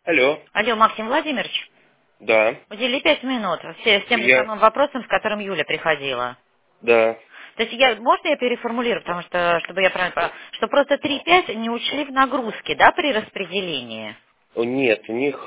Алло, Алло, Максим Владимирович, да, удели 5 минут с тем же я, самым вопросом, с которым Юля приходила. да. То есть можно я переформулирую, потому что, чтобы я правильно поняла, что просто 3-5 не учли в нагрузки, да, при распределении? Нет, у них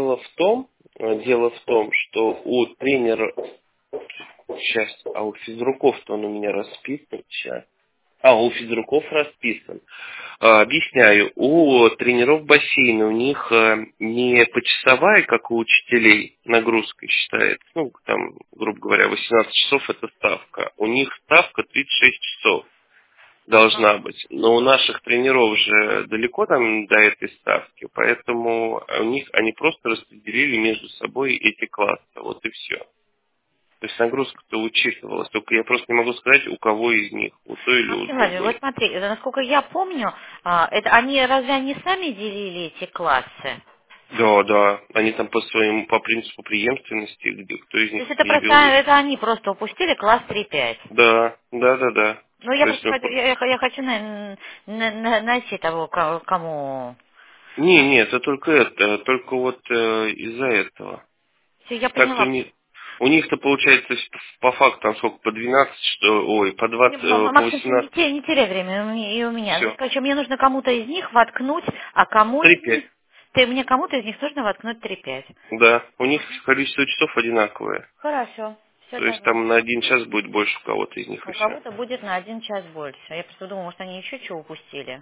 дело в том, что у тренера, сейчас, а у физруков-то он у меня расписан сейчас. У физруков расписан. Объясняю, у тренеров бассейна у них не почасовая, как у учителей, нагрузка считается. Ну, там, грубо говоря, 18 часов это ставка. У них ставка 36 часов. Должна быть. Но у наших тренеров же далеко там до этой ставки, поэтому у них они просто распределили между собой эти классы. Вот и все. То есть нагрузка-то учитывалась. Только я просто не могу сказать, у кого из них, у той или у Максим Владимирович, вот другой. смотри, насколько я помню, разве они сами делили эти классы? Да, да. Они там по принципу преемственности, где кто из То них есть это где просто, вел выше. это они просто упустили класс 3-5. Да, да, да, да. Ну, я То есть просто мы хочу, я хочу найти того, кому... нет, это только вот из-за этого. Все, я Так-то поняла. у них-то получается по факту там сколько, по 12 что, ой, по 20, по Максим, не 18, не теряй время и у меня. Ну, все. короче, мне нужно кому-то из них воткнуть, а кому из 3-5. них... Мне кому-то из них нужно воткнуть 3-5. Да, у них количество часов одинаковое. Хорошо, все То есть тогда. там на 1 час будет больше у кого-то из них У еще. кого-то будет на 1 час больше. Я просто думала, может, они еще чего упустили.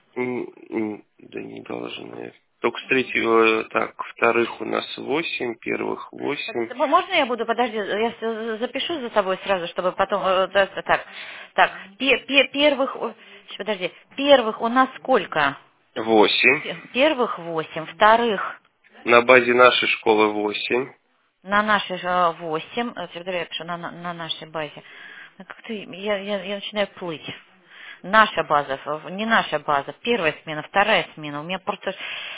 Да не должны. Только с третьего, так, вторых у нас 8, первых 8. Можно я буду, подожди, я запишу за собой сразу, чтобы потом... так, первых... Подожди, первых у нас сколько? 8. Первых 8, вторых На базе нашей школы 8. на нашей 8, теперь я пишу на нашей базе. Как-то я начинаю плыть. Наша база, не наша база, первая смена, вторая смена. У меня просто...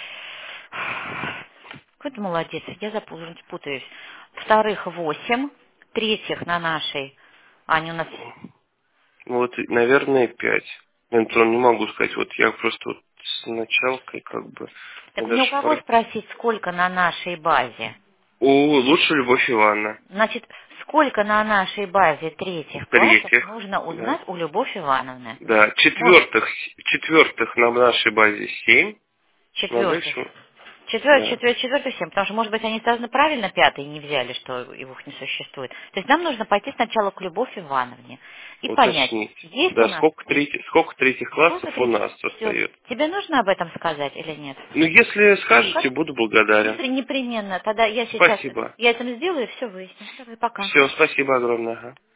Какой ты молодец, я путаюсь. Вторых 8, третьих на нашей. Они у нас... Вот, наверное, 5. Антон, не могу сказать. Вот я просто вот с началкой как бы Так мне у даже кого спросить, сколько на нашей базе? Лучше Любовь Ивановна. Значит, сколько на нашей базе третьих классов В-третьих, нужно да. узнать у Любовь Ивановны? Да. Четвертых на нашей базе 7. На Четвертых. дальше, да. Четвертых 7, потому что, может быть, они сразу правильно пятый не взяли, что их не существует. То есть нам нужно пойти сначала к Любовь Ивановне и понять, Уточнить. есть у Да, нас... сколько третьих Сколько классов у третьих? нас Все. остается. Тебе нужно об этом сказать или нет? Ну, если скажете, Хорошо. буду благодарен. Непременно. Тогда я сейчас Спасибо. я это сделаю и все выясню. Давай, пока. Все, спасибо огромное. Ага.